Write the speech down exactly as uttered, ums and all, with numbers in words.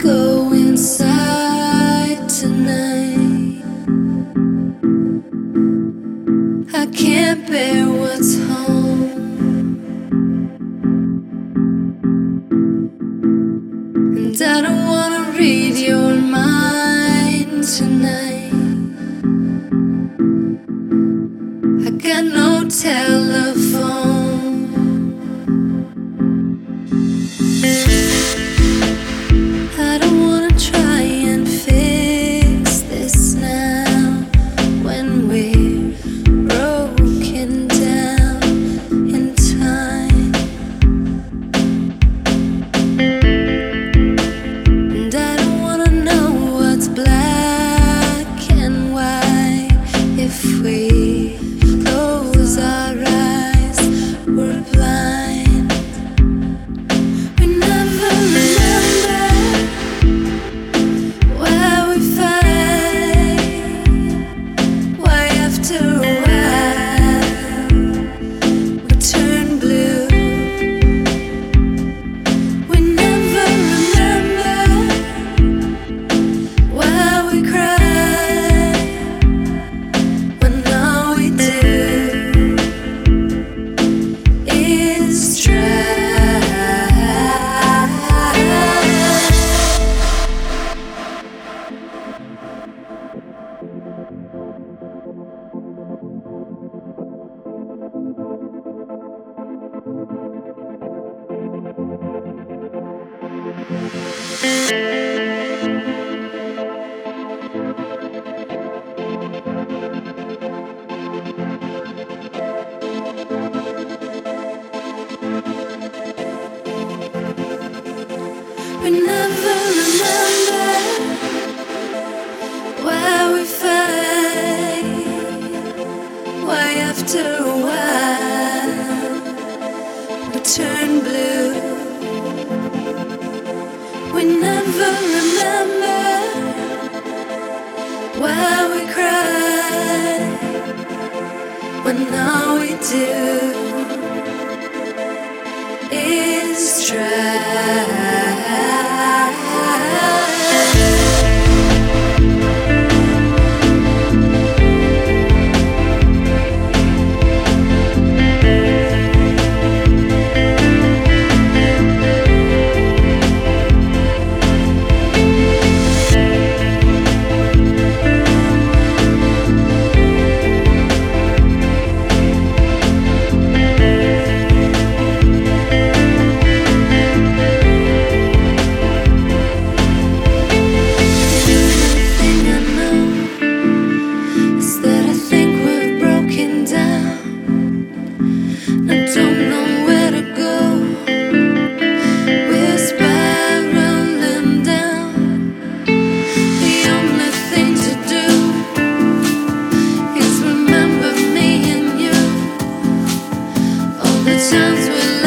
go inside tonight. I can't bear what's home, and I don't wanna read your mind tonight. I got no telephone. I don't wanna try and fix this now when we're broken down in time. And I don't wanna know what's black and white. If we close our eyes, we're blind. We never remember why we fight, why after a while we turn blue. We never remember why we cry when all we do is try. We never remember why we fight, why after a while we turn blue. We never remember why we cry when all we do is try. Times we